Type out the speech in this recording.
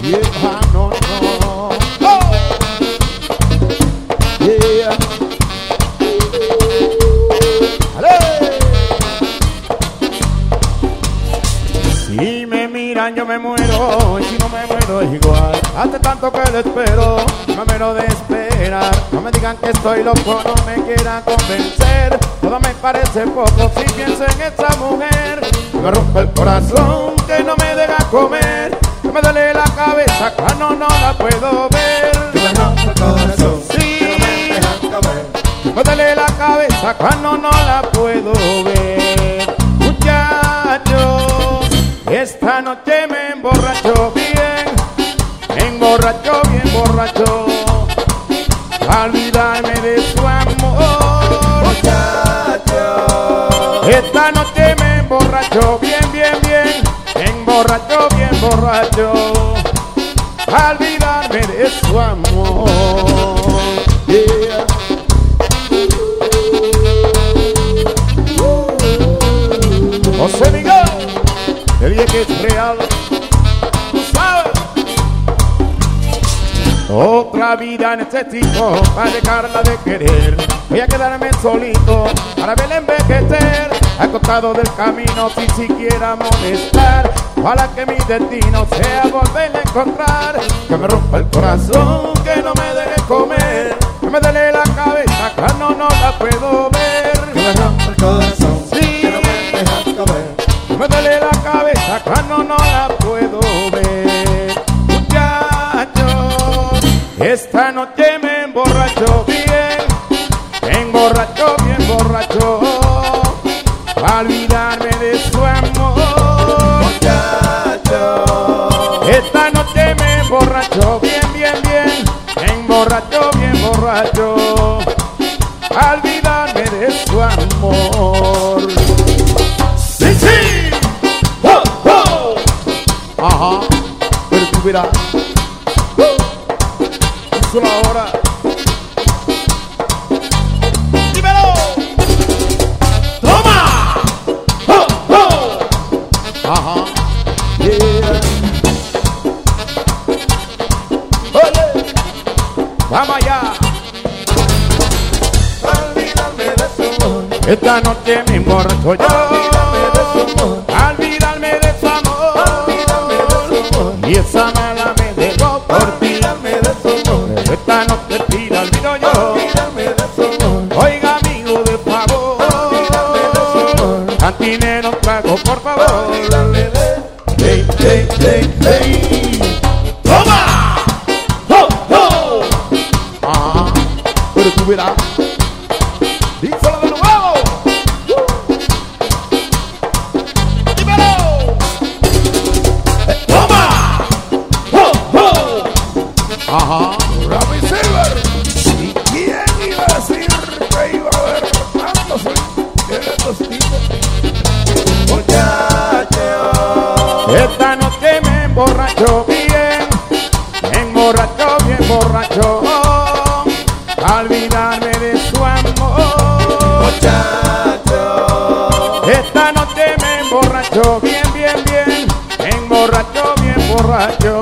vieja, no, no. Oh. Yeah. Si me miran yo me muero, y si no me muero es igual. Hace tanto que lo espero, no me muero de esperar. No me digan que estoy loco, no me quieran convencer. Todo me parece poco si pienso en esa mujer. Me rompe el corazón que no me deja comer. Que me duele la cabeza cuando no la puedo ver. Me rompe el corazón Sí. que no me deja comer. Me duele la cabeza cuando no la puedo ver. Muchachos, esta noche me emborracho bien, borracho, a olvidarme de su amor. Muchacho, Esta noche me emborracho bien, borracho, a olvidarme de su amor. Yeah. José Miguel, te dije que es real, tú sabes. Otra vida necesito para dejarla de querer. Voy a quedarme solito para verla envejecer, acostado del camino sin siquiera molestar. Ojalá que mi destino sea volverla a encontrar. Que me rompa el corazón, que no me deje comer. Que me duele la cabeza cuando no la puedo ver. que me rompe el corazón Sí. que no me deja comer. Me duele la cabeza cuando no la puedo ver. Muchachos, esta noche me emborracho bien, borracho, a olvidarme de su amor. Muchacho, Esta noche me emborracho bien, borracho, a olvidarme de su amor. ¡Sí, sí! ¡Oh, oh! Ajá, pero tú verás. Es una hora. ¡Dímelo! ¡Toma! ¡Oh, oh! Ajá, yeah. Oye, vamos allá. olvídame de su amor. Esta noche me emborracho yo. Olvídame de su amor. Olvídame de su amor. Olvídame de su amor. Y esa mala me dejó por ti. Olvídame de su amor. Pero esta noche sí la olvido yo. Olvídame de su amor. Oiga, amigo, de favor. Olvídame de su amor. Cantinero, trago, por favor. Olvídame de ¡Toma! ¡Oh, oh! Ah, pero tú verás. Díselo de nuevo. ¡Dímelo! ¡Toma! ¡Oh, oh! Ajá. Robbie Silver. ¿Y quién iba a decir que iba a haber tantos de estos tipos? Muchacho, Esta noche me emborracho bien, borracho, a olvidarme de su amor. muchacho, Esta noche me emborracho bien, borracho,